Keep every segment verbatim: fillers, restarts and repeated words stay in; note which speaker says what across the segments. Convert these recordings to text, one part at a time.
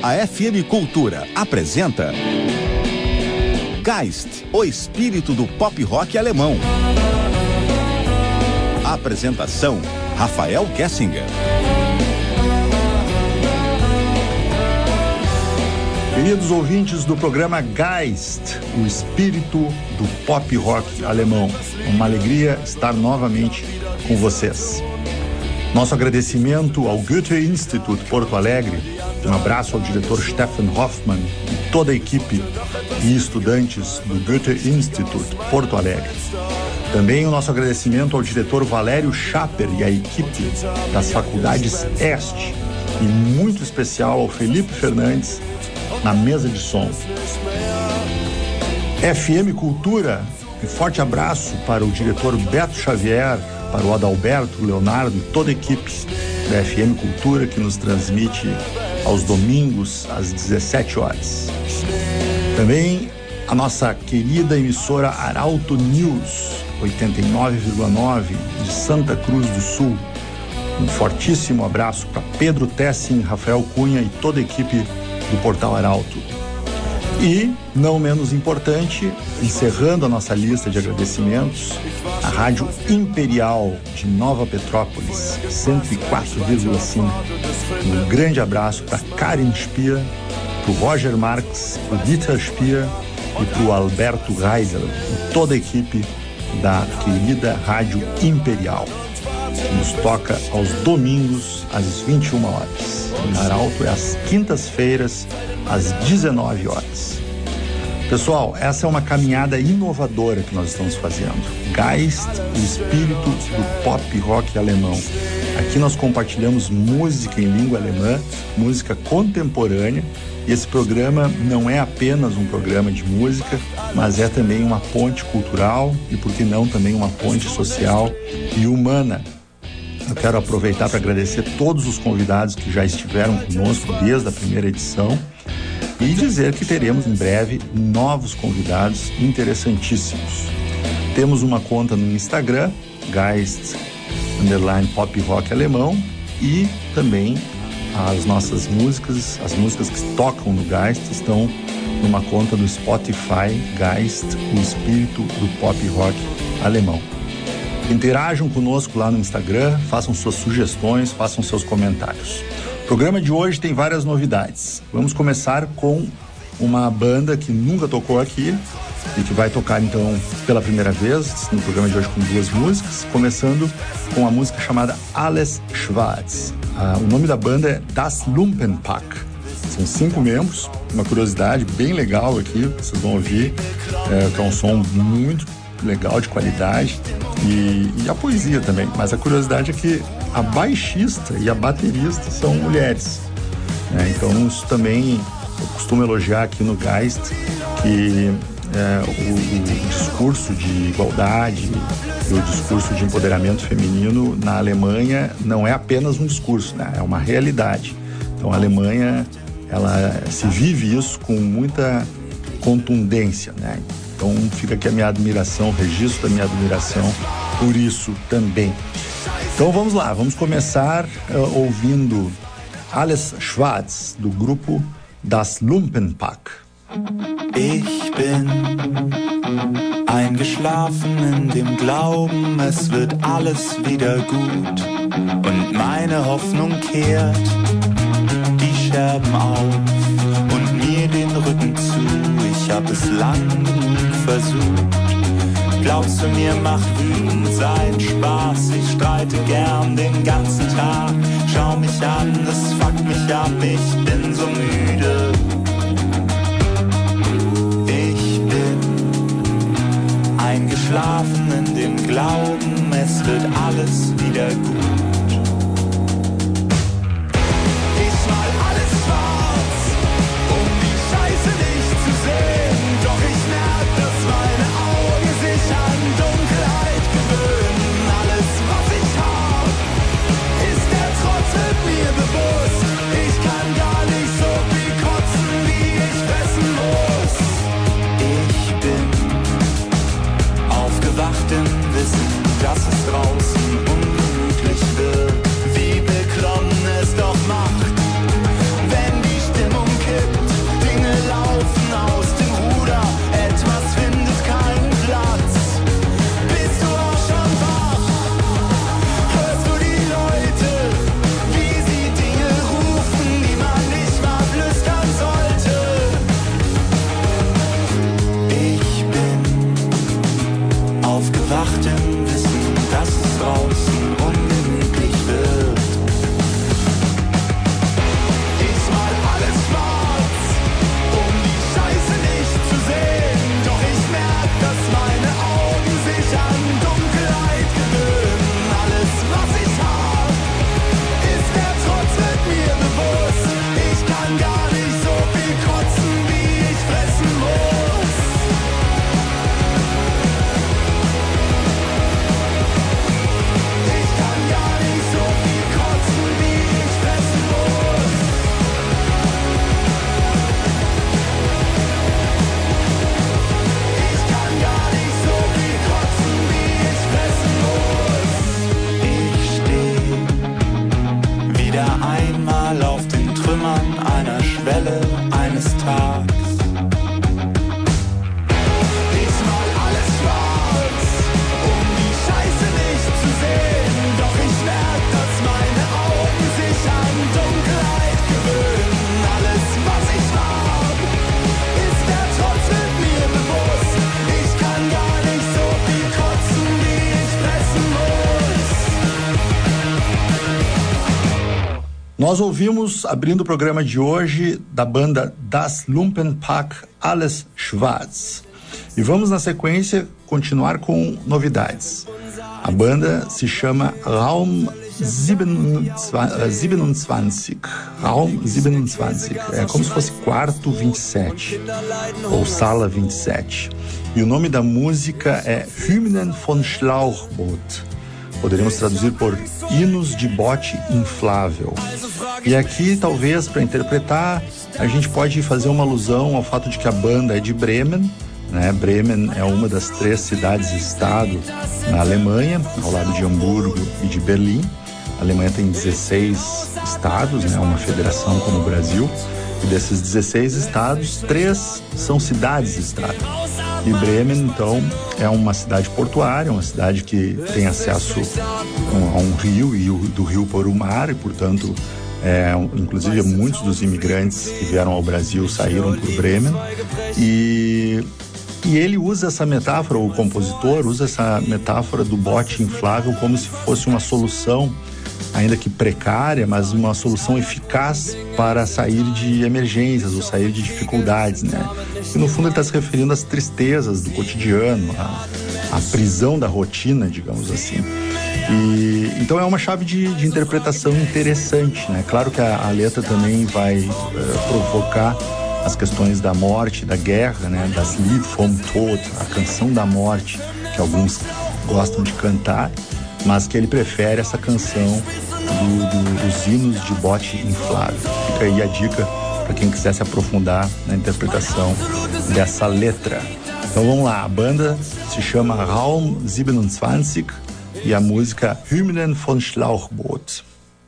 Speaker 1: A F M Cultura apresenta Geist, o espírito do pop rock alemão. Apresentação, Rafael Kessinger.
Speaker 2: Queridos ouvintes do programa Geist, o espírito do pop rock alemão. Uma alegria estar novamente com vocês. Nosso agradecimento ao Goethe-Institut Porto Alegre, um abraço ao diretor Stefan Hoffmann e toda a equipe e estudantes do Goethe-Institut Porto Alegre. Também o nosso agradecimento ao diretor Valério Schaper e à equipe das faculdades Este, e muito especial ao Felipe Fernandes na mesa de som. F M Cultura, um forte abraço para o diretor Beto Xavier, para o Adalberto, Leonardo e toda a equipe da F M Cultura que nos transmite aos domingos às dezessete horas. Também a nossa querida emissora Arauto News oitenta e nove vírgula nove de Santa Cruz do Sul. Um fortíssimo abraço para Pedro Tessin, Rafael Cunha e toda a equipe do Portal Arauto. E, não menos importante, encerrando a nossa lista de agradecimentos, a Rádio Imperial de Nova Petrópolis, cento e quatro vírgula cinco. Um grande abraço para Karin Spier, para o Roger Marx, para o Dieter Spier e para o Alberto Reisel e toda a equipe da querida Rádio Imperial, que nos toca aos domingos às vinte e uma horas. Na Arauto é às quintas-feiras às dezenove horas. Pessoal, essa é uma caminhada inovadora que nós estamos fazendo. Geist, o espírito do pop rock alemão. Aqui nós compartilhamos música em língua alemã, música contemporânea, e esse programa não é apenas um programa de música, mas é também uma ponte cultural e, por que não, também uma ponte social e humana. Eu quero aproveitar para agradecer todos os convidados que já estiveram conosco desde a primeira edição e dizer que teremos em breve novos convidados interessantíssimos. Temos uma conta no Instagram, Geist underline Pop Rock Alemão, e também as nossas músicas, as músicas que tocam no Geist estão numa conta do Spotify, Geist, o espírito do pop rock alemão. Interajam conosco lá no Instagram, façam suas sugestões, façam seus comentários. O programa de hoje tem várias novidades. Vamos começar com uma banda que nunca tocou aqui e que vai tocar então pela primeira vez no programa de hoje com duas músicas, começando com a música chamada Alles Schwarz. Ah, o nome da banda é Das Lumpenpack. São cinco membros, uma curiosidade bem legal aqui, vocês vão ouvir, é, que é um som muito legal, de qualidade, e, e a poesia também, mas a curiosidade é que a baixista e a baterista são mulheres, né? Então isso também eu costumo elogiar aqui no Geist, que é, o, o discurso de igualdade e o discurso de empoderamento feminino na Alemanha não é apenas um discurso, né? É uma realidade. Então a Alemanha, ela se vive isso com muita contundência, né? Então fica aqui a minha admiração, o registro da minha admiração por isso também. Então vamos lá, vamos começar uh, ouvindo Alles Schwarz, do grupo Das Lumpenpack.
Speaker 3: Ich bin eingeschlafen in dem Glauben, es wird alles wieder gut und meine Hoffnung kehrt die Scherben auf und mir den Rücken zu. Ich hab es lang genug versucht. Glaubst du, mir macht wütend sein Spaß? Ich streite gern den ganzen Tag. Schau mich an, es fuckt mich ab, ich bin so müde. Ich bin eingeschlafen in dem Glauben, es wird alles wieder gut. Im Wissen, dass es draußen ungemütlich wird. wieder einmal auf den Trümmern einer Schwelle eines Tages. Diesmal alles schwarz, um die Scheiße nicht zu sehen. Doch ich merk, dass meine Augen sich an Dunkelheit gewöhnen. Alles, was ich hab, ist der Trotz mit mir bewusst. Ich kann gar nicht so viel kotzen, wie ich fressen muss.
Speaker 2: Nós ouvimos, abrindo o programa de hoje, da banda Das Lumpenpack Alles Schwarz. E vamos, na sequência, continuar com novidades. A banda se chama Raum siebenundzwanzig. Raum siebenundzwanzig. É como se fosse Quarto vinte e sete, ou Sala vinte e sete. E o nome da música é Hymnen von Schlauchboot. Poderíamos traduzir por Hinos de Bote Inflável. E aqui, talvez, para interpretar, a gente pode fazer uma alusão ao fato de que a banda é de Bremen, né? Bremen é uma das três cidades-estado na Alemanha, ao lado de Hamburgo e de Berlim. A Alemanha tem dezesseis estados, né? Uma federação como o Brasil. E desses dezesseis estados, três são cidades-estado. E Bremen, então, é uma cidade portuária, uma cidade que tem acesso a um rio e do rio por o mar, e, portanto, é, inclusive muitos dos imigrantes que vieram ao Brasil saíram por Bremen. E, e ele usa essa metáfora, o compositor usa essa metáfora do bote inflável como se fosse uma solução, ainda que precária, mas uma solução eficaz para sair de emergências ou sair de dificuldades, né? E no fundo ele está se referindo às tristezas do cotidiano, à, à prisão da rotina, digamos assim. E, então é uma chave de, de interpretação interessante, né? Claro que a, a letra também vai uh, provocar as questões da morte, da guerra, né? Das Lied vom Tod, a canção da morte, que alguns gostam de cantar, mas que ele prefere essa canção do, do, dos hinos de bote inflável. Fica aí a dica para quem quiser se aprofundar na interpretação dessa letra. Então vamos lá, a banda se chama Raum siebenundzwanzig e a música Hymnen von Schlauchboot.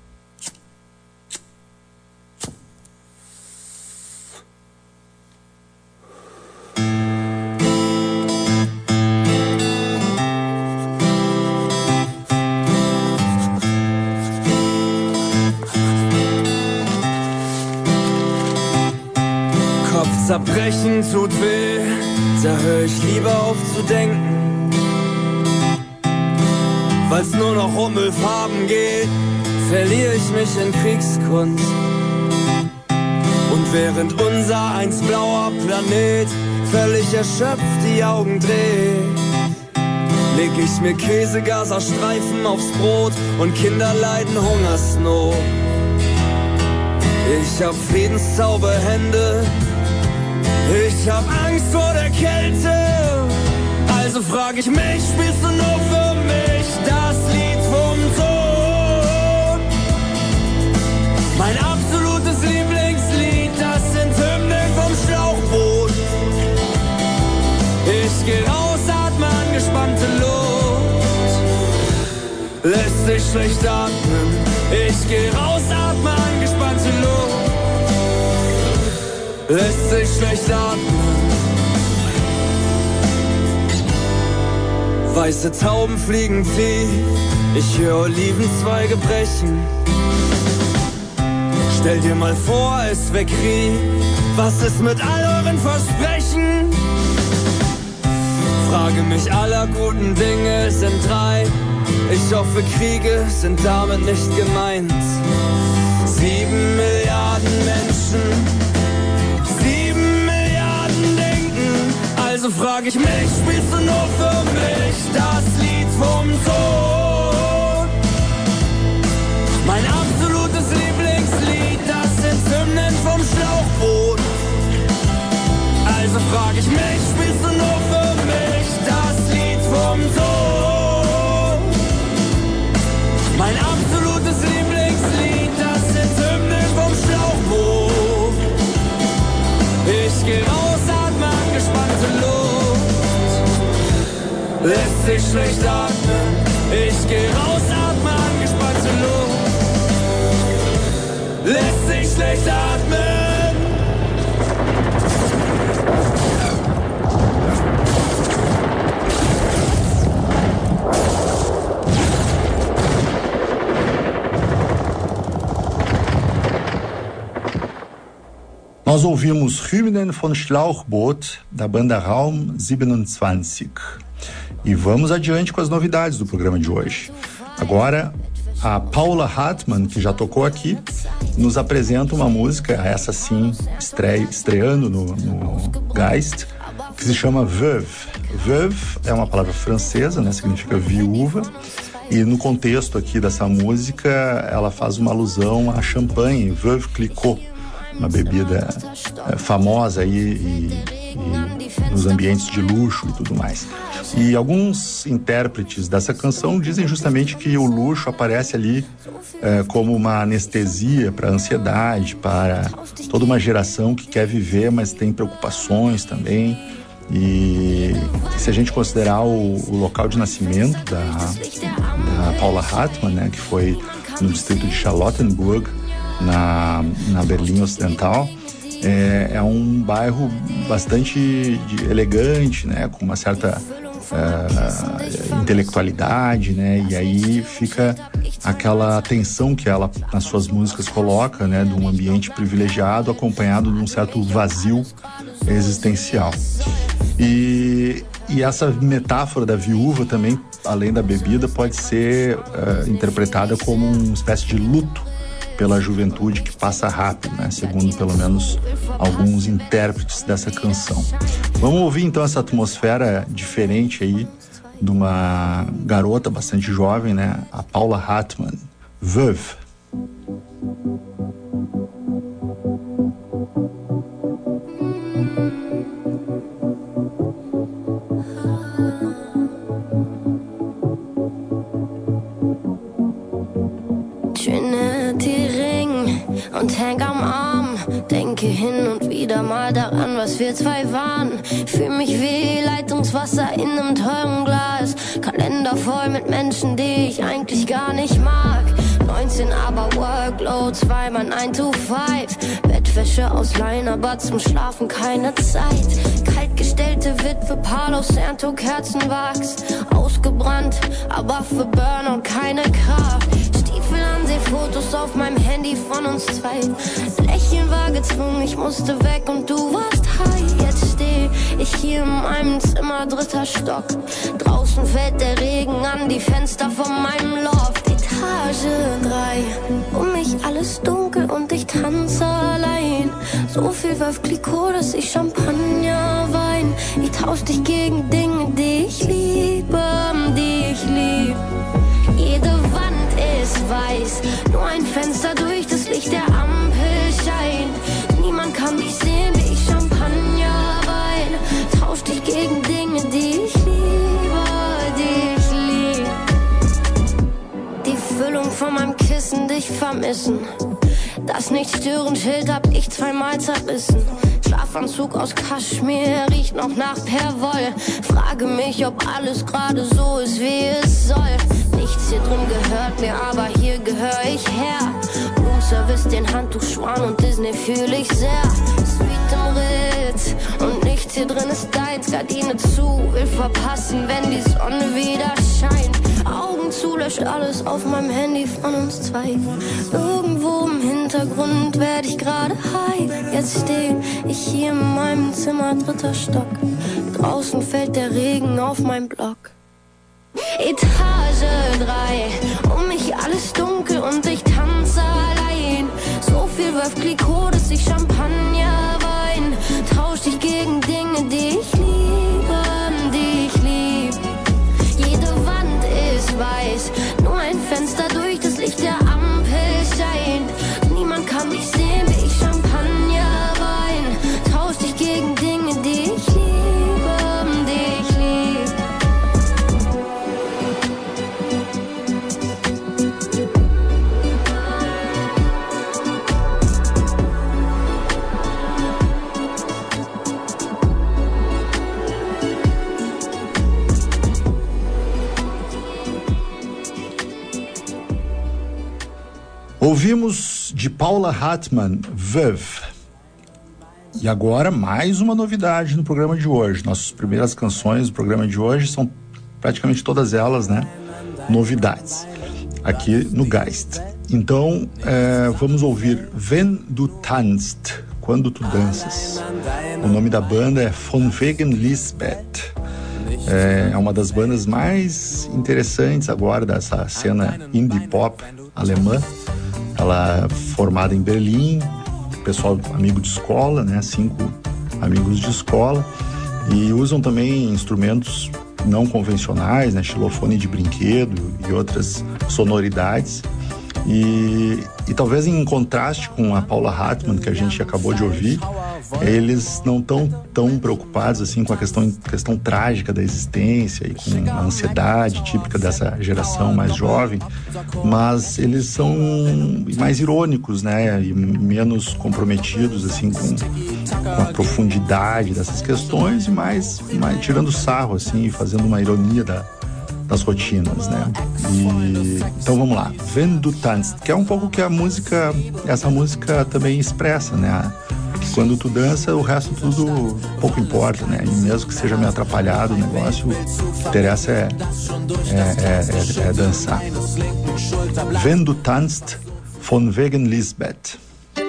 Speaker 4: Zerbrechen tut weh, da hör ich lieber auf zu denken. Weil's nur noch um Müllfarben geht, verliere ich mich in Kriegskunst. Und während unser einst blauer Planet völlig erschöpft die Augen dreht, leg ich mir Käsegaserstreifen aufs Brot und Kinder leiden Hungersnot. Ich hab Friedenszauberhände, ich hab Angst vor der Kälte, also frag ich mich, spielst du nur für mich das Lied vom Tod? Mein absolutes Lieblingslied, das sind Hymnen vom Schlauchboot. Ich geh raus, atme angespannte Luft, lässt sich schlecht atmen. Ich geh raus, atme angespannte Luft, lässt sich schlecht atmen. Weiße Tauben fliegen tief, ich höre Olivenzweige brechen. Stell dir mal vor, es wär Krieg, was ist mit all euren Versprechen? Frage mich, aller guten Dinge sind drei, ich hoffe Kriege sind damit nicht gemeint. Sieben Milliarden Menschen, also frag ich mich, spielst du nur für mich das Lied vom Tod? Mein absolutes Lieblingslied, das sind Hymnen vom Schlauchboot. Also frag ich mich, spielst du nur für mich das Lied vom Tod? Mein absolutes Lieblingslied, das sind Hymnen vom Schlauchboot. Ich geh raus, atme angespannte Luft, lässt sich schlecht atmen. Ich geh raus, atme angespannte Luft, durchatmen.
Speaker 2: Nós ouvimos Hymnen von Schlauchboot, da banda Raum siebenundzwanzig. E vamos adiante com as novidades do programa de hoje. Agora, a Paula Hartmann, que já tocou aqui, nos apresenta uma música, essa sim, estre... estreando no, no Geist, que se chama Veuve. Veuve é uma palavra francesa, né? Significa viúva. E no contexto aqui dessa música, ela faz uma alusão a champanhe, Veuve Clicquot, uma bebida é, famosa aí e, e nos ambientes de luxo e tudo mais. E alguns intérpretes dessa canção dizem justamente que o luxo aparece ali é, como uma anestesia para a ansiedade, para toda uma geração que quer viver, mas tem preocupações também. E se a gente considerar o, o local de nascimento da, da Paula Hartmann, né, que foi no distrito de Charlottenburg, Na, na Berlim Ocidental, é, é um bairro bastante de, elegante, né, com uma certa uh, intelectualidade, né, e aí fica aquela tensão que ela nas suas músicas coloca, né, de um ambiente privilegiado acompanhado de um certo vazio existencial. E, e essa metáfora da viúva também, além da bebida, pode ser uh, interpretada como uma espécie de luto pela juventude que passa rápido, né? Segundo pelo menos alguns intérpretes dessa canção. Vamos ouvir então essa atmosfera diferente aí de uma garota bastante jovem, né? A Paula Hartmann, Veuve.
Speaker 5: Und häng am Arm, denke hin und wieder mal daran, was wir zwei waren. Fühl mich wie Leitungswasser in einem teuren Glas. Kalender voll mit Menschen, die ich eigentlich gar nicht mag. neunzehn aber Workloads, weil man nine to five. Bettwäsche ausleihen, aber zum Schlafen keine Zeit. Kaltgestellte Witwe, Palo Santo, Kerzenwachs. Ausgebrannt, aber für Burnout keine Kraft. Fotos auf meinem Handy von uns zwei. Lächeln war gezwungen, ich musste weg und du warst high. Jetzt steh ich hier in meinem Zimmer, dritter Stock. Draußen fällt der Regen an die Fenster von meinem Loft. Etage drei, um mich alles dunkel und ich tanze allein. So viel Veuve Clicquot, dass ich Champagner wein. Ich tausch dich gegen Dinge, die ich liebe, die ich lieb. Jede Wand ist weiß, nur ein Fenster durch das Licht der Ampel scheint. Niemand kann mich sehen, wie ich Champagner wein. Tausch dich gegen Dinge, die ich liebe, die ich lieb. Die Füllung von meinem Kissen, dich vermissen. Das Nicht-Stören-Schild hab ich zweimal zerrissen. Schlafanzug aus Kaschmir riecht noch nach Perwoll. Frage mich, ob alles gerade so ist, wie es soll. Nichts hier drin gehört mir, aber hier gehör ich her. Roomservice, den Handtuchschwan und Disney fühl ich sehr. Sweet im Ritz und nichts hier drin ist deins. Gardine zu, will verpassen, wenn die Sonne wieder scheint. Augen zu, löscht alles auf meinem Handy von uns zwei. Irgendwo im Hintergrund werd ich gerade high. Jetzt steh ich hier in meinem Zimmer, dritter Stock. Draußen fällt der Regen auf mein Block. Etage drei, um mich alles dunkel und ich tanze allein. So viel Veuve Clicquot, dass ich Champagner wein. Tausch dich gegen Dinge, die ich liebe, die ich lieb. Jede Wand ist weiß, nur ein Fenster durch das Licht der Ampel scheint. Niemand kann mich sehen, wie ich Champagner wein. Tausch dich gegen Dinge, die ich liebe, die ich lieb.
Speaker 2: Ouvimos de Paula Hartmann, Veuve. E agora mais uma novidade no programa de hoje. Nossas primeiras canções do programa de hoje são praticamente todas elas, né, novidades aqui no Geist. Então é, vamos ouvir Wenn du tanzt, quando tu danças. O nome da banda é Von Wegen Lisbeth. É, é uma das bandas mais interessantes agora dessa cena indie pop alemã. Ela é formada em Berlim, pessoal amigo de escola, né? Cinco amigos de escola, e usam também instrumentos não convencionais, né? Xilofone de brinquedo e outras sonoridades. E, e talvez em contraste com a Paula Hartmann, que a gente acabou de ouvir, eles não estão tão preocupados assim com a questão, questão trágica da existência e com a ansiedade típica dessa geração mais jovem, mas eles são mais irônicos, né, e menos comprometidos assim com, com a profundidade dessas questões, e mais, mais tirando sarro assim, fazendo uma ironia da das rotinas, né? E, então vamos lá, Wenn du tanzt, que é um pouco que a música, essa música também expressa, né? Que quando tu dança, o resto tudo pouco importa, né? E mesmo que seja meio atrapalhado o negócio, o que interessa é, é, é, é, é dançar. Wenn du tanzt, von Wegen Lisbeth.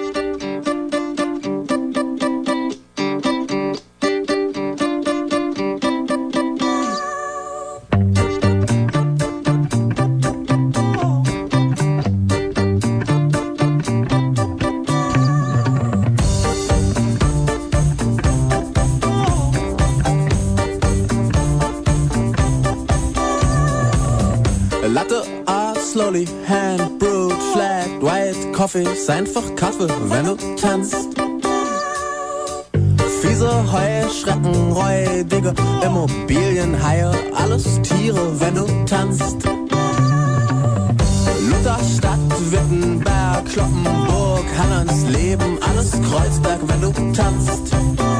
Speaker 6: Slowly, hand brewed, flat, white coffee, ist einfach Kaffee, wenn du tanzt. Fiese Heuschrecken, räudige Immobilienhaie, alles Tiere, wenn du tanzt. Lutherstadt, Wittenberg, Kloppenburg, Hannersleben, alles Kreuzberg, wenn du tanzt.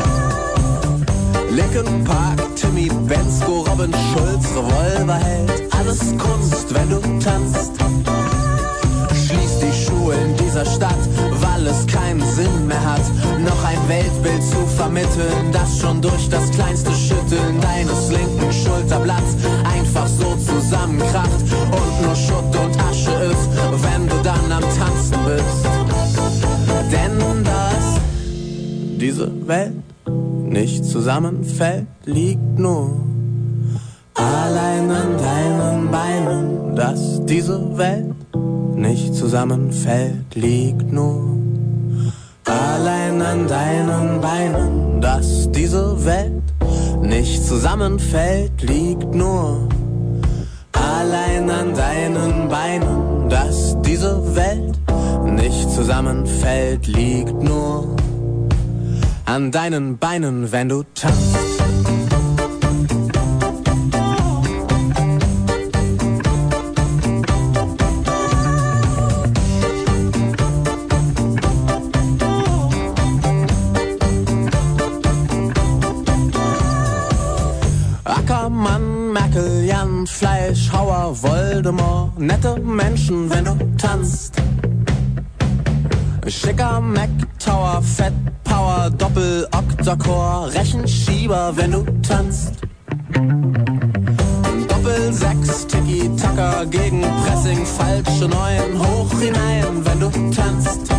Speaker 6: Linkin Park, Timmy Bensko, Robin Schulz, Revolverheld, alles Kunst, wenn du tanzt. Schließ die Schulen dieser Stadt, weil es keinen Sinn mehr hat, noch ein Weltbild zu vermitteln, das schon durch das kleinste Schütteln deines linken Schulterblatts einfach so zusammenkracht und nur Schutt und Asche ist, wenn du dann am Tanzen bist. Denn dass diese Welt nicht zusammenfällt, liegt nur allein an deinen Beinen. Dass diese Welt nicht zusammenfällt, liegt nur allein an deinen Beinen. Dass diese Welt nicht zusammenfällt, liegt nur allein an deinen Beinen. Dass diese Welt nicht zusammenfällt, liegt nur an deinen Beinen, wenn du tanzt. Ackermann, Merkel, Jan, Fleischhauer, Voldemort, nette Menschen, wenn du tanzt. Schicker Mac Tower, Fett Power, Doppel Octacore, Rechenschieber, wenn du tanzt. Doppel sechs, Tiki Tacker, gegen Pressing, falsche Neun, hoch hinein, wenn du tanzt.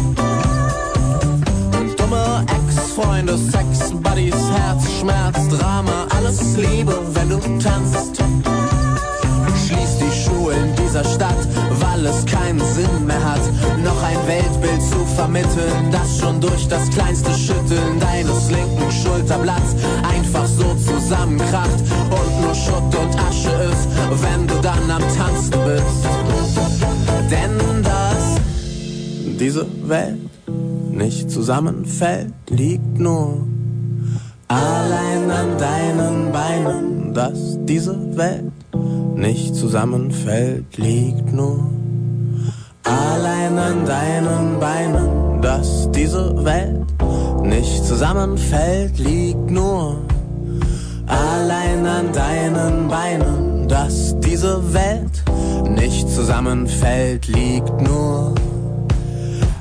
Speaker 6: Dumme Ex-Freunde, Sex, Buddies, Herz, Schmerz, Drama, alles Liebe, wenn du tanzt. Schließ die Schulen dieser Stadt, weil es keinen Sinn mehr hat, noch ein Weltbild zu vermitteln, das schon durch das kleinste Schütteln deines linken Schulterblatts einfach so zusammenkracht und nur Schutt und Asche ist, wenn du dann am Tanzen bist. Denn dass diese Welt nicht zusammenfällt, liegt nur allein an deinen Beinen. Dass diese Welt nicht zusammenfällt, liegt nur allein an deinen Beinen. Dass diese Welt nicht zusammenfällt, liegt nur allein an deinen Beinen. Dass diese Welt nicht zusammenfällt, liegt nur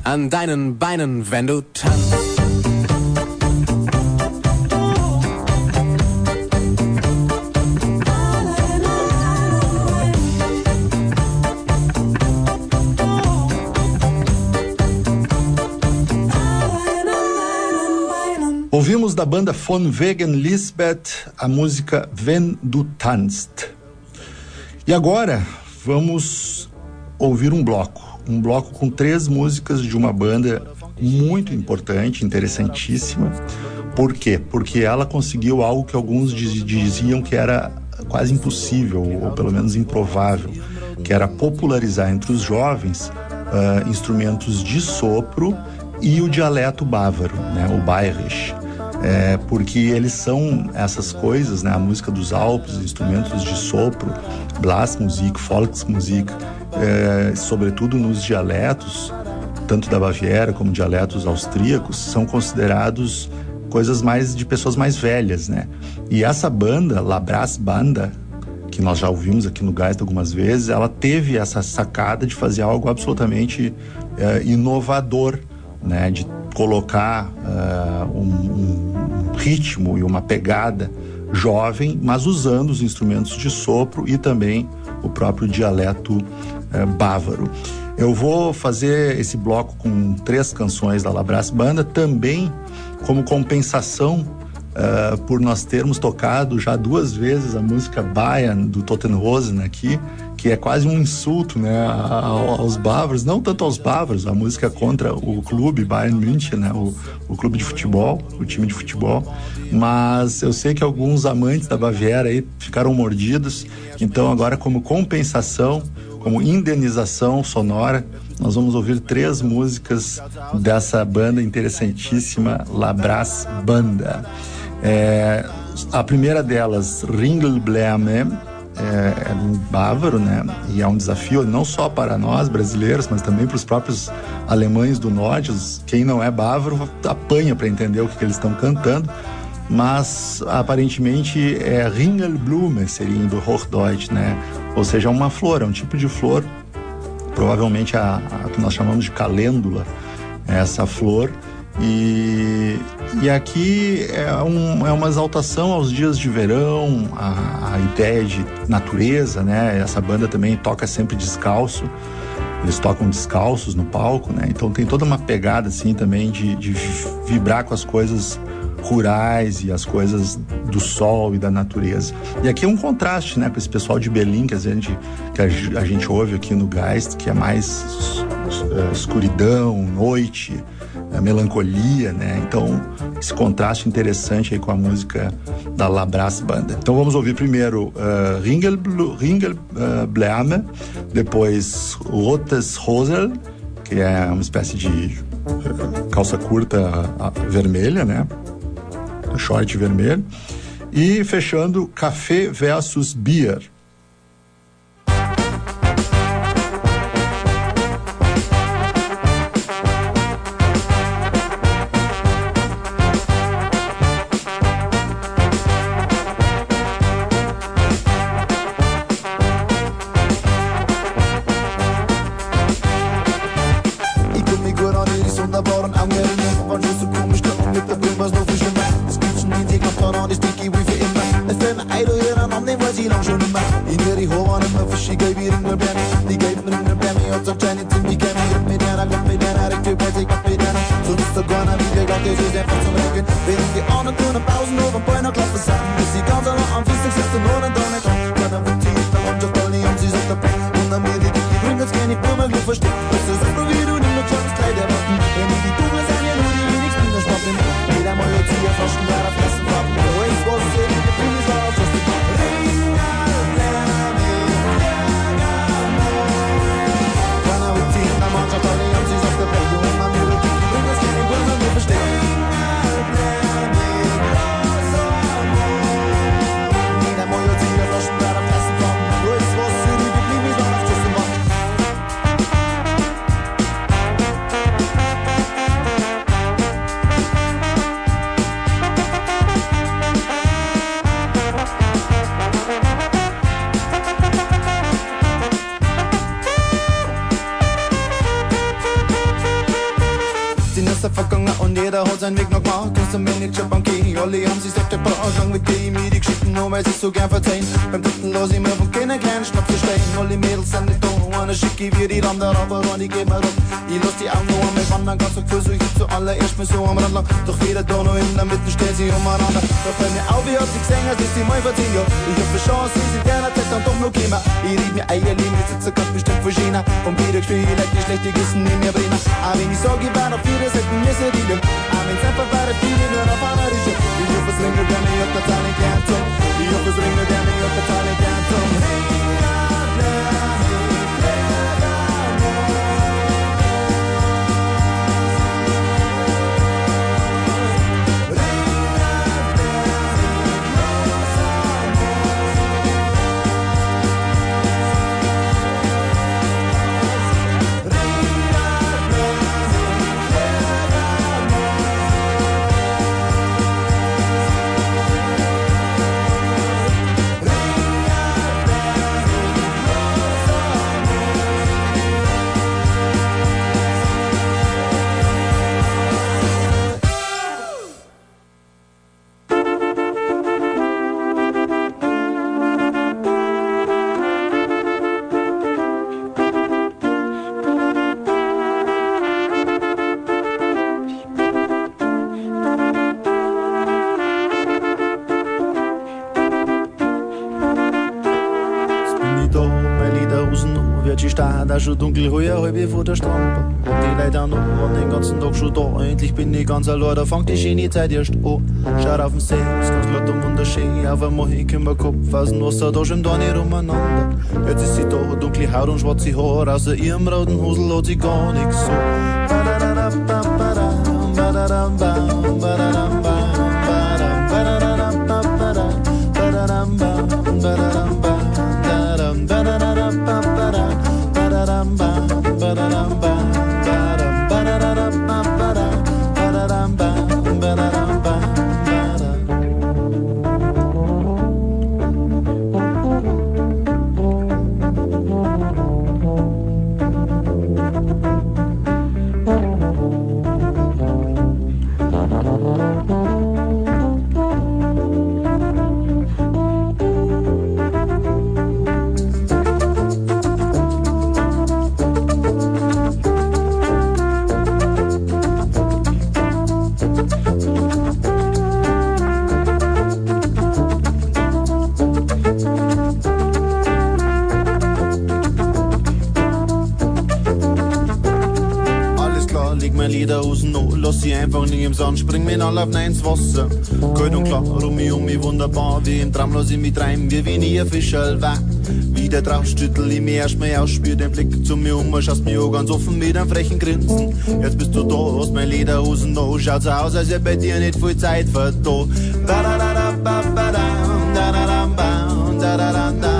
Speaker 6: an deinen Beinen, wenn du tanzt.
Speaker 2: Ouvimos da banda Von Wegen Lisbeth a música Wenn du tanzt. E agora vamos ouvir um bloco, um bloco com três músicas de uma banda muito importante, interessantíssima. Por quê? Porque ela conseguiu algo que alguns diziam que era quase impossível, ou pelo menos improvável, que era popularizar entre os jovens uh, instrumentos de sopro e o dialeto bávaro, né, o Bayerisch. É, porque eles são essas coisas, né, a música dos Alpes, instrumentos de sopro, Blasmusik, Volksmusik, é, sobretudo nos dialetos, tanto da Baviera como dialetos austríacos, são considerados coisas mais de pessoas mais velhas, né? E essa banda, La Brass Banda, que nós já ouvimos aqui no Geist algumas vezes, ela teve essa sacada de fazer algo absolutamente é, inovador, né, de colocar uh, um, um ritmo e uma pegada jovem, mas usando os instrumentos de sopro e também o próprio dialeto uh, bávaro. Eu vou fazer esse bloco com três canções da La Brass Banda, também como compensação uh, por nós termos tocado já duas vezes a música Bayern do Totenhosen aqui, que é quase um insulto, né, aos bávaros, não tanto aos bávaros, a música contra o clube Bayern München, né, o, o clube de futebol, o time de futebol, mas eu sei que alguns amantes da Baviera aí ficaram mordidos, então agora como compensação, como indenização sonora, nós vamos ouvir três músicas dessa banda interessantíssima, La Brass Banda. É, a primeira delas, Ringelbläme, É, é um bávaro, né? E é um desafio não só para nós brasileiros, mas também para os próprios alemães do norte. Quem não é bávaro apanha para entender o que, que eles estão cantando, mas aparentemente é Ringelblume, seria do Hochdeutsch, né? Ou seja, uma flor, é um tipo de flor, provavelmente a, a que nós chamamos de calêndula, essa flor. E, e aqui é, um, é uma exaltação aos dias de verão, a, a ideia de natureza, né? Essa banda também toca sempre descalço, eles tocam descalços no palco, né? Então tem toda uma pegada assim também de, de vibrar com as coisas rurais e as coisas do sol e da natureza. E aqui é um contraste, né, com esse pessoal de Berlim que a gente, que a, a gente ouve aqui no Geist, que é mais uh, escuridão, noite, uh, melancolia, né? Então esse contraste interessante aí com a música da La Brass Banda. Então vamos ouvir primeiro uh, Ringelbläme, Ringelbläme, depois Rotes Hosel, que é uma espécie de uh, calça curta uh, vermelha, né? Short vermelho, e fechando Café versus Bier.
Speaker 7: die Nüsse vergangen und jeder hat seinen Weg noch gemacht. Kannst du mir nicht schon bankieren, alle haben sich auf der Brauchgang mit dem mir die Geschichten nur, weil sie so gern verzeihen. Beim dritten lass ich mir von keiner kleinen Schnaps verstehen. Alle Mädels sind nicht da, eine schicke wie die Rander, aber an die geht mir rum. Ich lass die Augen nur an mich wandern, ganz so Gefühl, so ich zuallererst mir so am Rand lang. Doch wieder da noch in der Mitte stehen sie umeinander. Da fällt mir auf, ich hab sie gesehen, als ich sie mal vor zehn Jahren. Ich hab die Chance, sie sind der Zeit dann doch noch käme. Ich rieb mir Eierleben, ich sitze ganz bestimmt vor China. Und wieder spiel ich like die schlechte Gewissen in mir brennen. Aber wenn ich sag, ich war auf viele Seiten, mir sind die Lügen. Aber wenn's einfach war, viele nur auf einer Rische. Ich hoffe, es ringt gerne, ich hab total nicht gern zum. Ich hoffe, es ringt gerne, ich hab total nicht gern zum. Schon dunkel, heuer halb vor der Strand. Und die Leute noch waren den ganzen Tag schon da. Endlich bin ich ganz allein, da fängt die schöne Zeit erst an. Schaut auf den See, ist ganz glatt und wunderschön. Auf einmal ich komm mein Kopf aus dem Wasser, da schwimmt da nicht umeinander. Jetzt ist sie da, dunkle Haut und schwarze Haare. Außer ihrem roten Hosel hat sie gar nichts so. Einfach nicht im Sand, spring mir alle auf ins Wasser. Kalt und klar, um mich, um mich wunderbar. Wie im Traum lass ich mich treiben, wie wenn ich ein Fischerl war. Wie der drauf stüttel ich mich erst mal aus, spür den Blick zu mir um, schaust mir auch ganz offen mit einem frechen Grinsen. Jetzt bist du da, hast mein Lederhosen da, schaut so aus, als hätte bei dir nicht viel Zeit für da. Da da da da da da da da da da da da da da.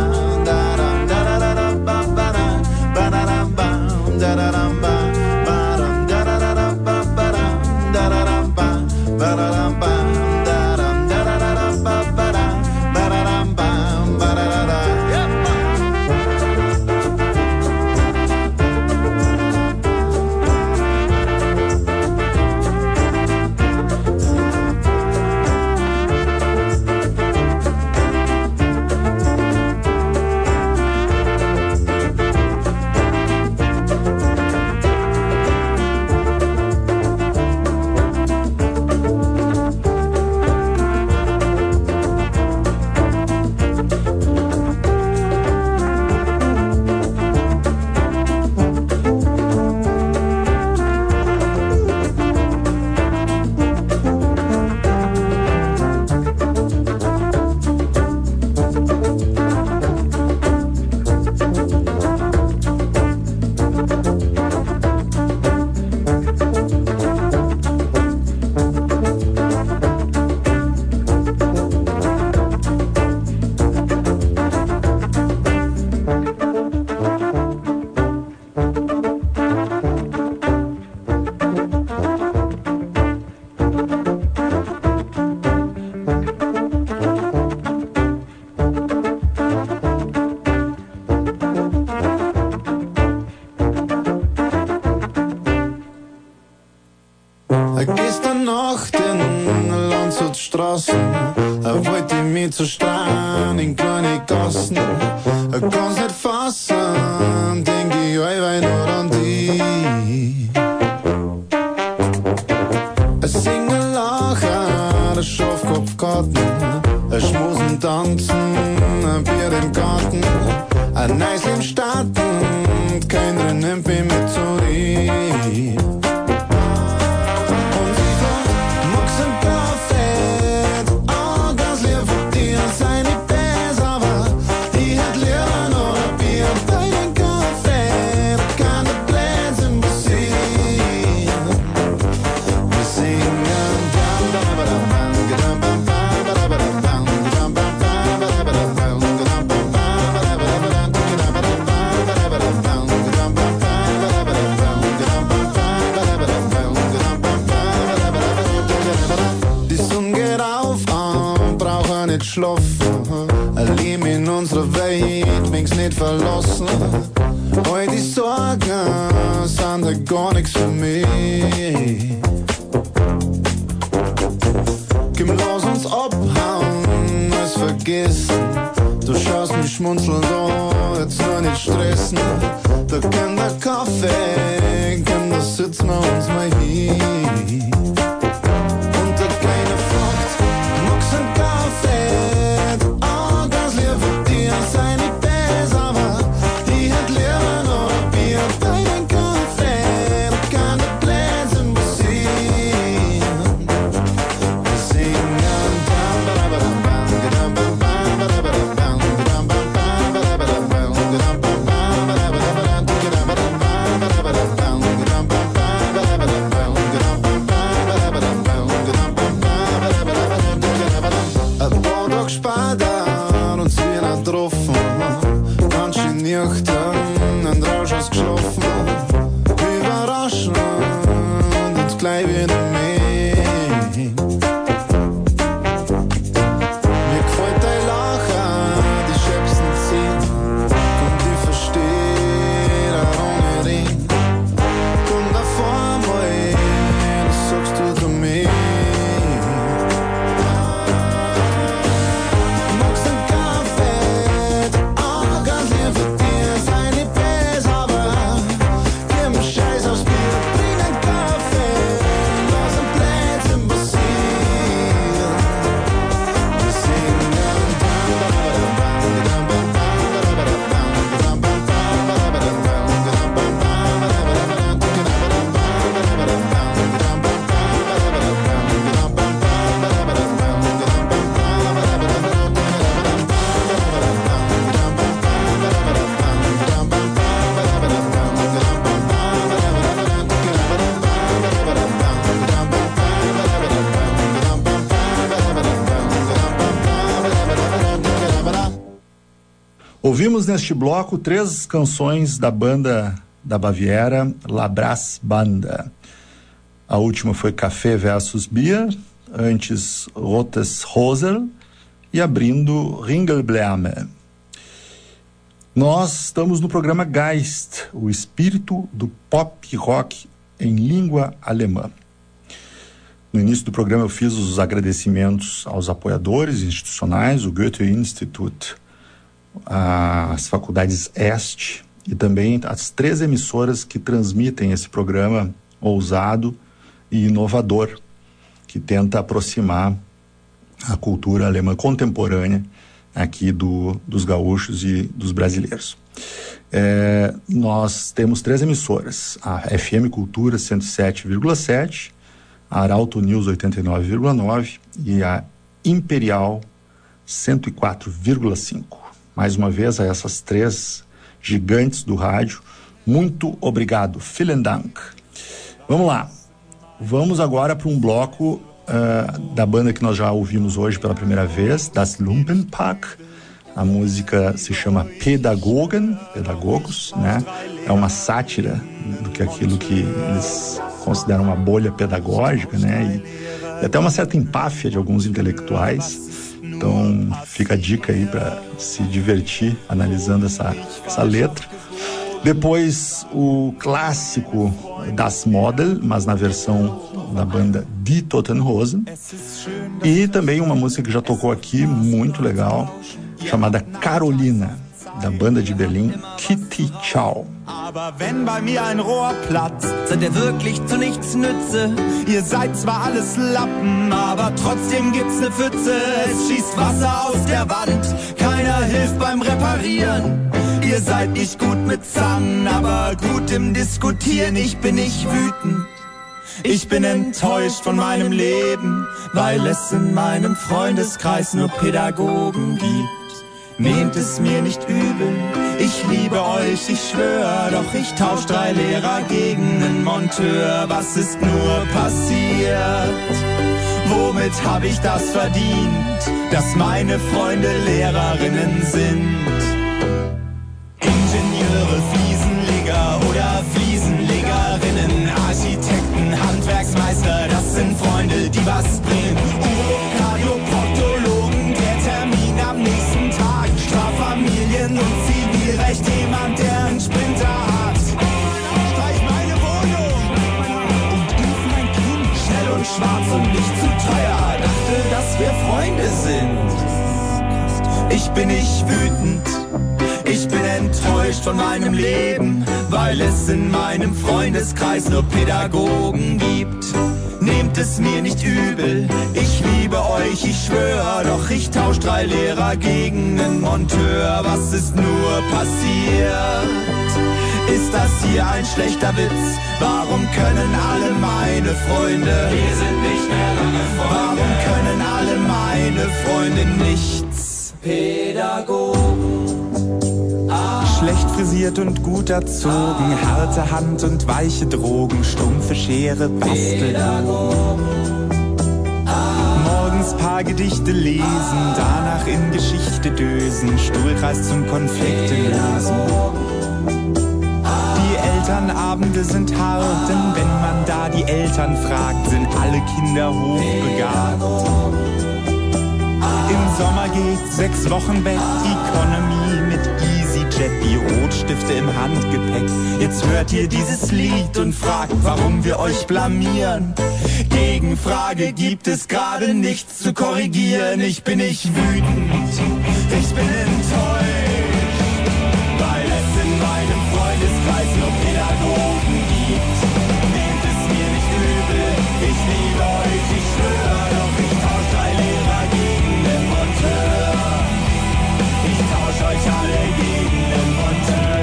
Speaker 7: Gestern Nacht in Landshutstraßen wollte ich mich zerstrahlen in kleine Gassen. Kann's nicht fassen, denk ich allweil nur an dich. Singen, lachen, der Schafkopfgarten, Schmusen, tanzen, ein Bier im Garten, ein Eisl im Starten, keiner nimmt mich mit zu dir. Schlafen, ein Leben in unserer Welt, wenn's nicht verlassen. All die Sorgen sind halt gar nichts für mich. Komm, lass uns abhauen, alles vergessen. Du schaust mich schmunzelnd an, jetzt nur nicht stressen. Da kommt der Kaffee, komm, da sitzen wir uns mal hin. Und der Kleine fragt, magst du einen Kaffee?
Speaker 2: Ouvimos neste bloco três canções da banda da Baviera, La Brass Banda. A última foi Café versus Bier, antes Rotes Rosel e abrindo Ringelbläme. Nós estamos no programa Geist, o espírito do pop rock em língua alemã. No início do programa eu fiz os agradecimentos aos apoiadores institucionais, o Goethe-Institut, as faculdades Este e também as três emissoras que transmitem esse programa ousado e inovador, que tenta aproximar a cultura alemã contemporânea aqui do, dos gaúchos e dos brasileiros. É, nós temos três emissoras, a F M Cultura cento e sete vírgula sete, a Arauto News oitenta e nove vírgula nove e a Imperial cento e quatro vírgula cinco. Mais uma vez a essas três gigantes do rádio, muito obrigado, vielen Dank. Vamos lá, vamos agora para um bloco uh, da banda que nós já ouvimos hoje pela primeira vez, Das Lumpenpack. A música se chama Pädagogen, Pedagogos, né? É uma sátira do que aquilo que eles consideram uma bolha pedagógica, né? E, e até uma certa empáfia de alguns intelectuais. Então fica a dica aí para se divertir analisando essa, essa letra. Depois o clássico Das Model, mas na versão da banda Die Toten Hosen. E também uma música que já tocou aqui, muito legal, chamada Carolina, da banda de Berlim, Kitty Chow.
Speaker 3: Aber wenn bei mir ein Rohr platzt, seid ihr wirklich zu nichts Nütze. Ihr seid zwar alles Lappen, aber trotzdem gibt's ne Pfütze. Es schießt Wasser aus der Wand, keiner hilft beim Reparieren. Ihr seid nicht gut mit Zangen, aber gut im Diskutieren. Ich bin nicht wütend, ich bin enttäuscht von meinem Leben, weil es in meinem Freundeskreis nur Pädagogen gibt. Nehmt es mir nicht übel, ich liebe euch, ich schwör, doch ich tausch drei Lehrer gegen einen Monteur. Was ist nur passiert? Womit hab ich das verdient, dass meine Freunde Lehrerinnen sind? Ingenieure, Fliesenleger oder Fliesenlegerinnen, Architekten, Handwerksmeister, das sind Freunde, die was bringen. Urokardioproktologen, der Termin am nächsten Tag, Straffamilien und Zivilrecht, jemand, der einen Sprinter hat. Streich meine Wohnung und impf mein Kind, schnell und schwarz und nicht zu teuer, dachte, dass wir Freunde sind. Ich bin nicht wütend, ich bin enttäuscht von meinem Leben, weil es in meinem Freundeskreis nur Pädagogen gibt. Nehmt es mir nicht übel, ich liebe euch, ich schwör, doch ich tausch drei Lehrer gegen einen Monteur. Was ist nur passiert? Ist das hier ein schlechter Witz? Warum können alle meine Freunde, wir sind nicht mehr lange Freunde, warum können alle meine Freunde nichts? Pädagogen. Schlecht frisiert und gut erzogen, harte Hand und weiche Drogen, stumpfe Schere, Bastelbogen. Morgens paar Gedichte lesen, danach in Geschichte dösen, Stuhlkreis zum Konflikte lösen. Die Elternabende sind hart, denn wenn man da die Eltern fragt, sind alle Kinder hochbegabt. Im Sommer geht sechs Wochen weg, Economy mit EasyJet, die Rotstifte im Handgepäck. Jetzt hört ihr dieses Lied und fragt, warum wir euch blamieren. Gegenfrage, gibt es gerade nichts zu korrigieren. Ich bin nicht wütend, ich bin enttäuscht, weil es in meinem Freundeskreis nur Pädagogen gibt. Nehmt es mir nicht übel, ich liebe euch, ich schwör, doch ich tausch drei Lehrer gegen den Monteur. Ich tausch euch alle gegen den Monteur.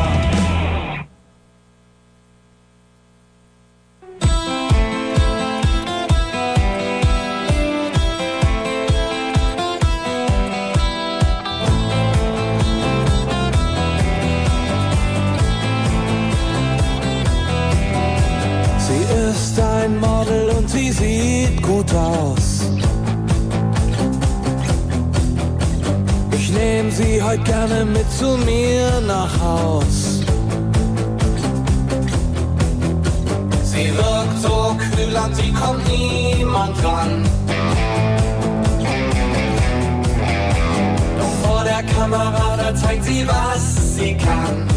Speaker 4: Sie ist ein Model und sie sieht gut aus. Ich nehm sie heute gerne mit zu mir nach Haus. Sie wirkt so kühl, an sie kommt niemand ran. Doch vor der Kamera, da zeigt sie, was sie kann.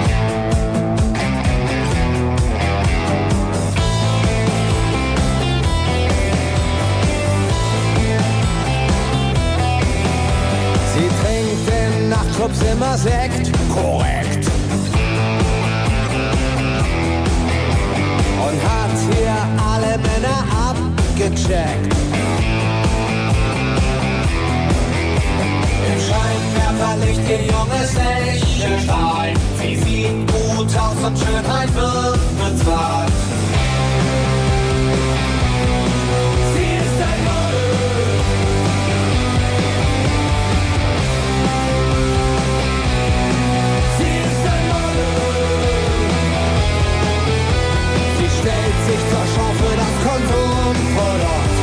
Speaker 4: Sie trinkt in Nachtclubs immer Sekt, korrekt. Und hat hier alle Männer abgecheckt. Im Scheinwerferlicht ihr junges Lächeln strahlt. Sie sieht gut aus und Schönheit wird bezahlt. Sie ist ein Model. Sie ist ein Model. Sie stellt sich zur Schau für das Konsumprodukt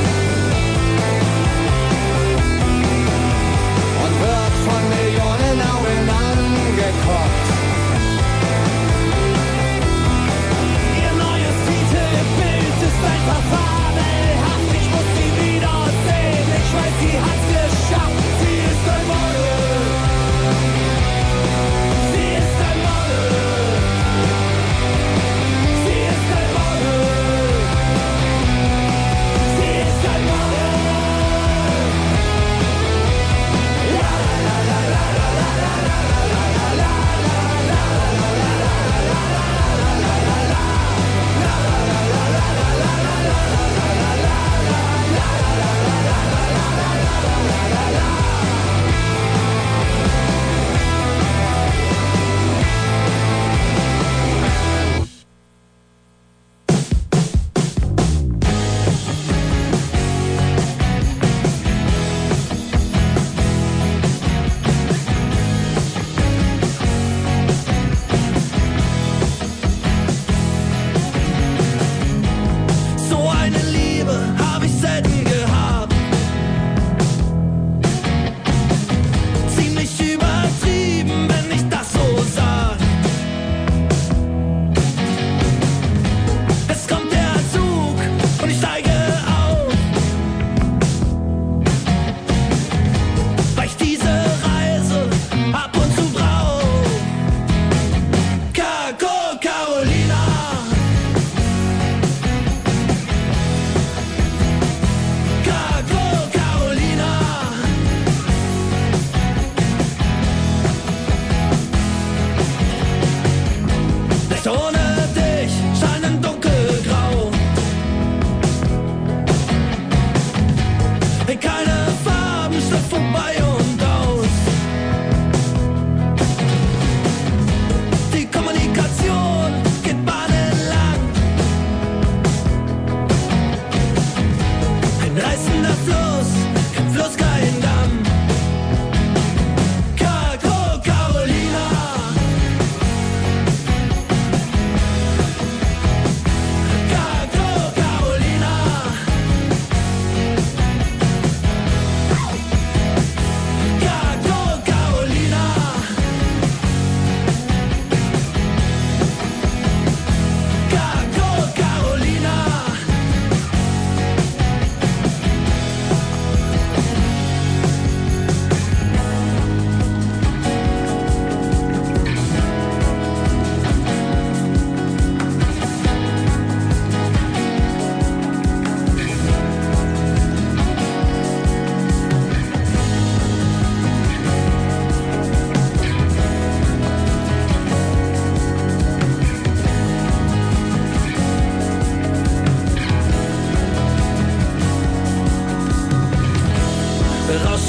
Speaker 4: und wird von Millionen Augen angeguckt. Ihr neues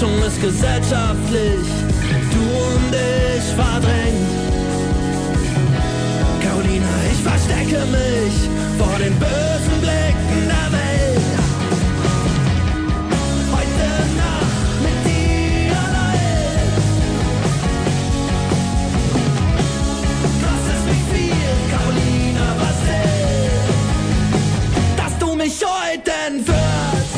Speaker 4: Täuschung ist gesellschaftlich, du und ich verdrängt. Carolina, ich verstecke mich vor den bösen Blicken der Welt. Heute Nacht mit dir allein. Kostet mich viel, Carolina, was zählt, dass du mich heute entführst.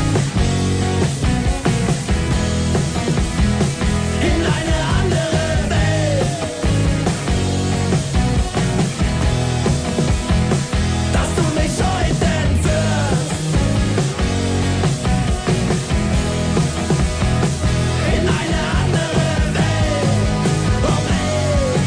Speaker 4: In eine andere Welt. Dass du mich heute entführst. In eine andere Welt. Komplett,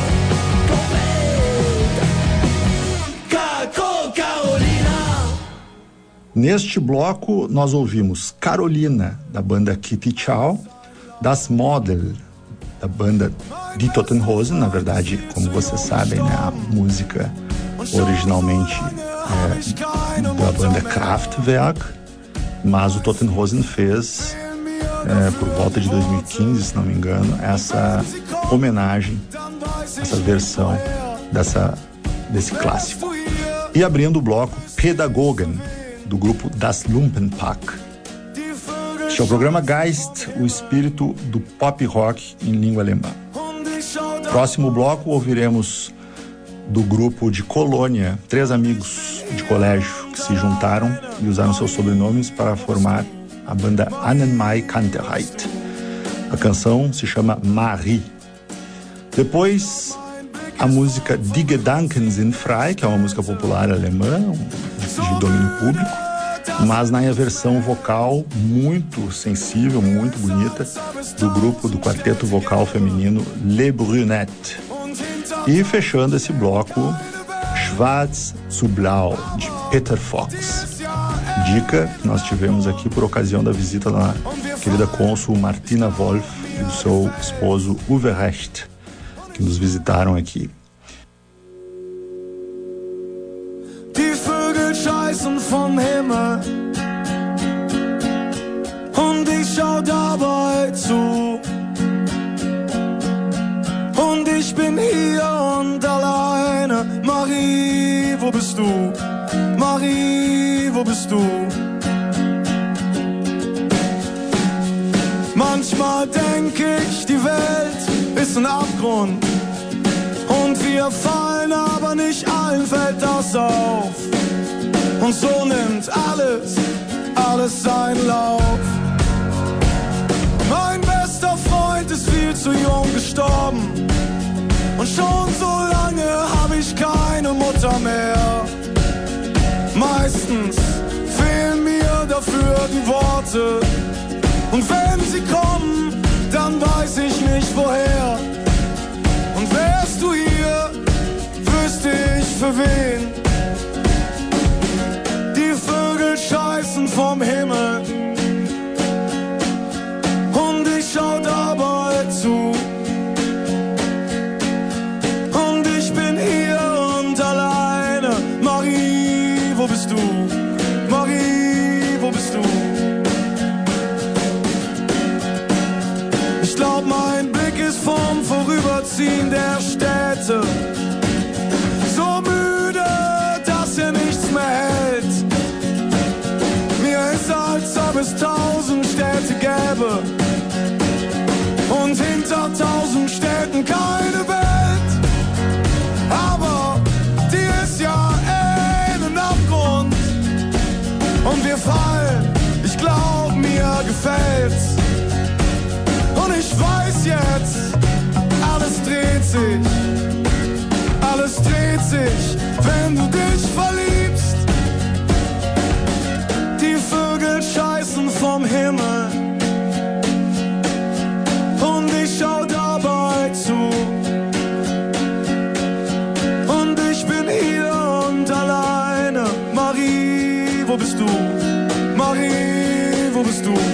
Speaker 4: komplett. Carol, Carolina.
Speaker 2: Neste bloco, nós ouvimos Carolina, da banda Kitty Chow, Das Model, da banda Die Toten Hosen. Na verdade, como vocês sabem, né, a música originalmente é da banda Kraftwerk, mas o Toten Hosen fez, é, por volta de dois mil e quinze, se não me engano, essa homenagem, essa versão dessa, desse clássico. E abrindo o bloco, Pädagogen, do grupo Das Lumpenpack. Este é o programa Geist, o espírito do pop rock em língua alemã. Próximo bloco ouviremos do grupo de Colônia, três amigos de colégio que se juntaram e usaram seus sobrenomes para formar a banda Annenmai Kanterheit. A canção se chama Marie. Depois, a música Die Gedanken sind frei, que é uma música popular alemã, de domínio público, mas na versão vocal muito sensível, muito bonita, do grupo do quarteto vocal feminino Les Brunettes. E fechando esse bloco, Schwarz zu Blau, de Peter Fox. Dica que nós tivemos aqui por ocasião da visita da querida cônsul Martina Wolf e do seu esposo Uwe Recht, que nos visitaram aqui.
Speaker 8: Die Vögel scheißen vom Himmel und ich schau dabei zu. Und ich bin hier und alleine. Marie, wo bist du? Marie, wo bist du? Manchmal denk ich, die Welt ist ein Abgrund und wir fallen, aber nicht allen fällt das auf. Und so nimmt alles, alles seinen Lauf. Mein bester Freund ist viel zu jung gestorben und schon so lange hab ich keine Mutter mehr. Meistens fehlen mir dafür die Worte und wenn sie kommen, dann weiß ich nicht woher. Und wärst du hier, wüsste ich für wen. Die Vögel scheißen vom Himmel und ich schau dabei zu. Und ich bin hier und alleine. Marie, wo bist du? Marie, wo bist du? Ich glaub, mein Blick ist vom Vorüberziehen der Städte so müde, dass er nichts mehr hält. Mir ist, als ob es tausend Städte gäbe und hinter tausend Städten keine Welt. Aber die ist ja in den Abgrund und wir fallen, ich glaub, mir gefällt's. Und ich weiß jetzt, alles dreht sich, alles dreht sich, wenn du dich verliebst. Die Vögel scheißen vom Himmel und ich schau dabei zu. Und ich bin hier und alleine. Marie, wo bist du? Marie, wo bist du?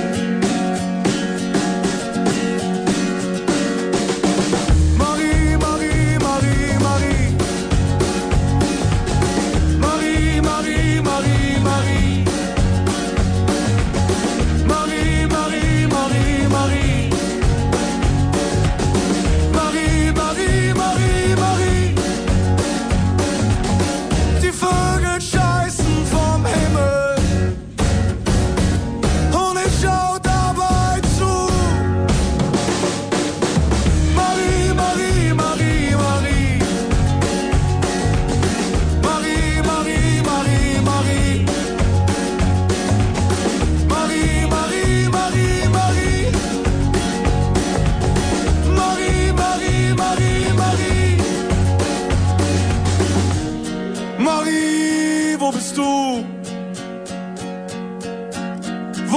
Speaker 8: Marie, Marie, Marie,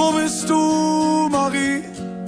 Speaker 8: Wo bist du, Marie?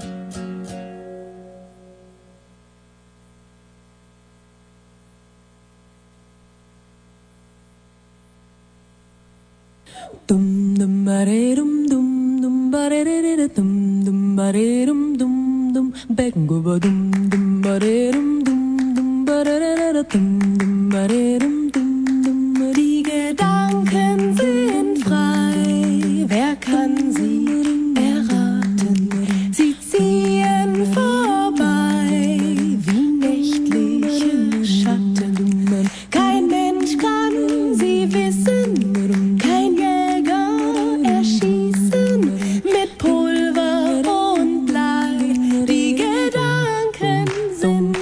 Speaker 9: Dum dum bare dum dum dum bare dum dum bare dum dum dum Becken go dum dum bare dum dum dum bare dum dum bare dum dum dum. Die Gedanken sind frei, wer kann sie erraten? Sie ziehen vorbei wie nächtliche Schatten. Kein Mensch kann sie wissen, kein Jäger erschießen mit Pulver und Blei. Die Gedanken sind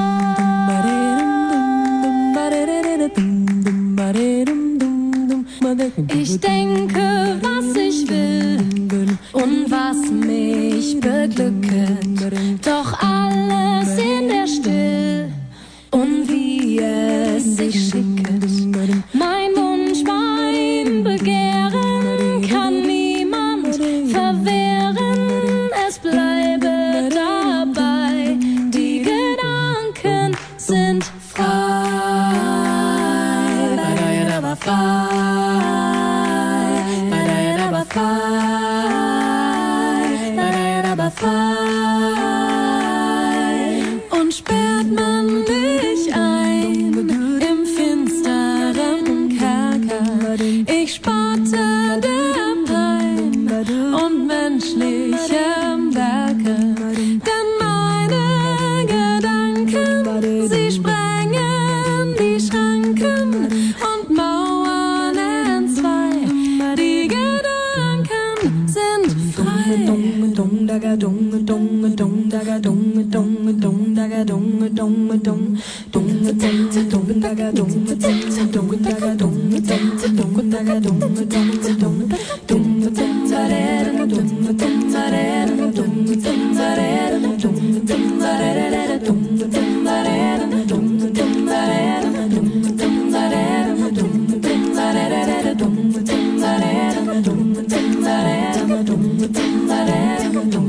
Speaker 9: Ich denke, was ich will und was mich beglückt, doch alles in der Still und wie es sich schickt. Mein Wunsch, mein Begehren kann niemand verwehren, es bleibe dabei, die Gedanken sind frei. Frei. Und sperrt man dich ein im finsteren Kerker, ich spotte der Pein und menschlichem Werke, denn meine Gedanken, sie sprengen die Schranken und Mauern entzwei, die Gedanken sind frei. Dung daga dung dung dung daga dung dung dung daga dung dung dung dung dung daga dung dung daga dung dung daga dung dung dung dung zarera dung dung zarera dung dung zarera dung dung zarera dung dung zarera dung dung zarera dung dung zarera dung dung zarera dung dung zarera dung dung zarera dung dung zarera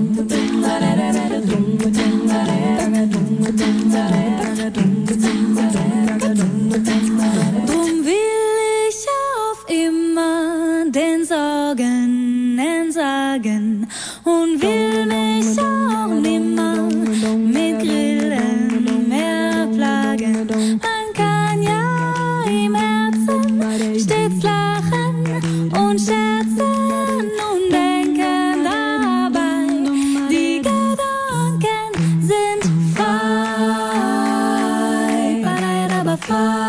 Speaker 9: Drum will ich auf immer den Sorgen entsagen und will mich auch nimmer mit Grillen mehr plagen. Man kann ja im Herzen stets lachen und scherzen und denken dabei, die Gedanken sind frei, aber frei.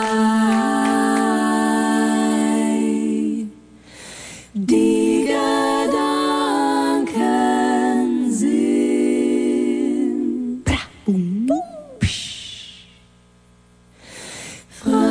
Speaker 9: Die Gedanken sind bra, bum, bum, psch, frei.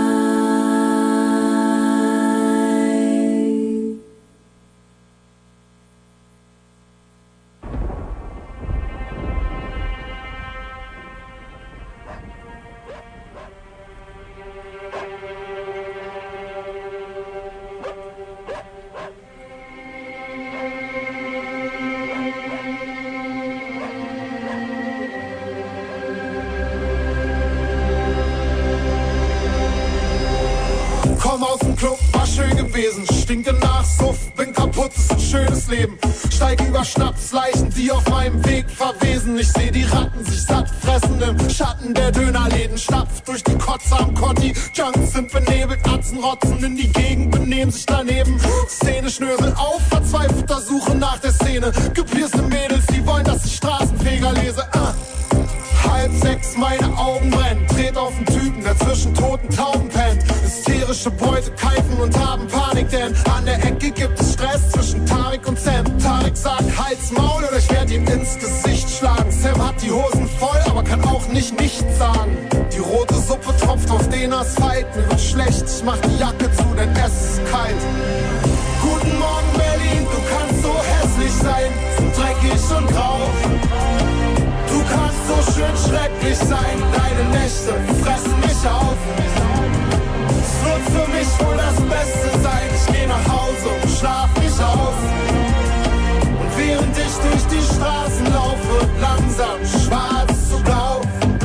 Speaker 10: Komm aus dem Club, war schön gewesen, stinke nach Suff, bin kaputt, ist ein schönes Leben. Steig über Schnapsleichen, die auf meinem Weg verwesen. Ich seh die Ratten sich satt fressen im Schatten der Dönerläden. Stapf durch die Kotze am Kotti, Junks sind benebelt, Atzen rotzen in die Gegend, benehmen sich daneben. Szene schnösel auf, verzweifelter Suche nach der Szene. Gepierste Mädels, die wollen, dass ich Straßenfeger lese. Uh. Halb sechs, meine Augen brennen, dreht auf den Typen, der zwischen toten Tauben pennt. Hysterische Beute keifen und haben Panik, denn an der Ecke gibt es Stress zwischen Tarek und Sam. Tarek sagt, halt's Maul oder ich werd ihm ins Gesicht schlagen. Sam hat die Hosen voll, aber kann auch nicht nichts sagen. Die rote Suppe tropft auf den Asphalt, mir wird schlecht, ich mach die Jacke zu, denn es ist kalt. Guten Morgen Berlin, du kannst so hässlich sein, so dreckig und grau. Du kannst so schön schrecklich sein, deine Nächte fressen mich auf. Es wird für mich wohl das Beste sein, ich geh nach Hause und schlaf mich auf. während ich durch die Straßen laufe, langsam schwarz zu blau.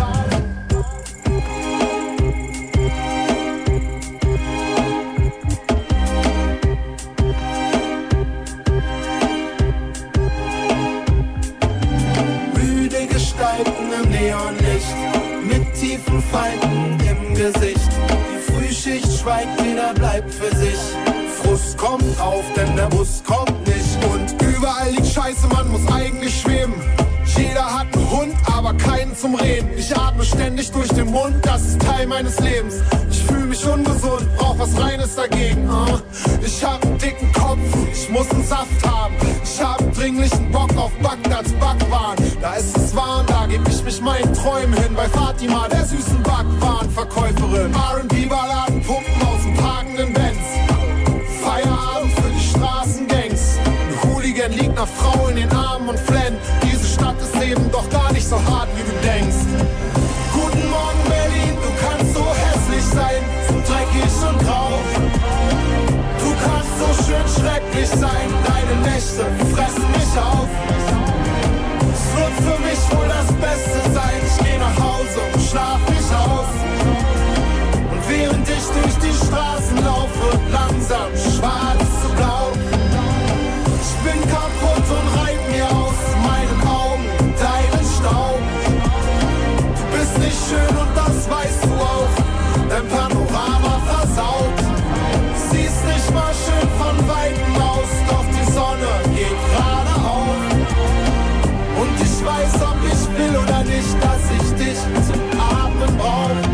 Speaker 10: Müde Gestalten im Neonlicht, mit tiefen Falten im Gesicht. Die Frühschicht schweigt, jeder bleibt für sich. Frust kommt auf, denn der Bus kommt nicht. Und überall liegt Scheiße, man muss eigentlich schweben. Jeder hat einen Hund, aber keinen zum Reden. Ich atme ständig durch den Mund, das ist Teil meines Lebens. Ich fühle mich ungesund, brauch was Reines dagegen. Ich hab einen dicken Kopf, ich muss einen Saft haben. Ich hab dringlichen Bock auf Bagdads Backwaren. Da ist es warm, da geb ich mich meinen Träumen hin. Bei Fatima, der süßen Backwarenverkäuferin. R and B-Balladen, Pumpen aus dem parkenden Benz. Feierabend für die Straßengangs. Ein Hooligan liegt nach Frau in den Armen und flennt. Diese Stadt ist eben doch gar nicht so hart, wie du denkst. Guten Morgen Berlin, du kannst so hässlich sein, so dreckig und grau. Du kannst so schön schrecklich sein, deine Nächte fressen mich auf. Es wird für mich wohl das Beste sein, ich geh nach Hause und schlaf mich aus. Und während ich durch die Straßen laufe, langsam schwarz zu blau. Ich bin kaputt und reib mir aus meinen Augen deinen Staub. Du bist nicht schön und das weißt du auch, dein Panorama versaut. Siehst nicht mal schön von Weitem aus, doch die Sonne geht gerade auf. Und ich weiß, ob ich will oder nicht, dass ich dich zum Atmen brauch.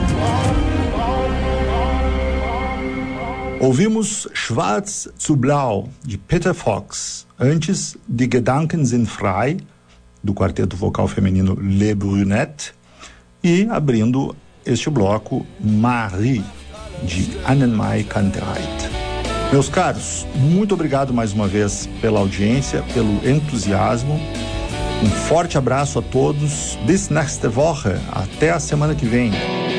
Speaker 2: Ouvimos Schwarz zu Blau, de Peter Fox, antes de Gedanken sind frei, do quarteto vocal feminino Les Brunettes, e abrindo este bloco, Marie, de Annemarie Kantereit. Meus caros, muito obrigado mais uma vez pela audiência, pelo entusiasmo. Um forte abraço a todos. Bis nächste Woche. Até a semana que vem.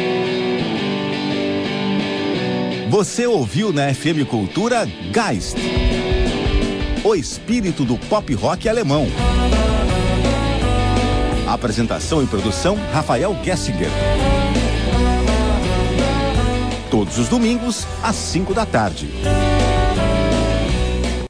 Speaker 1: Você ouviu na F M Cultura Geist, o espírito do pop rock alemão. Apresentação e produção Rafael Gessinger. Todos os domingos às cinco da tarde.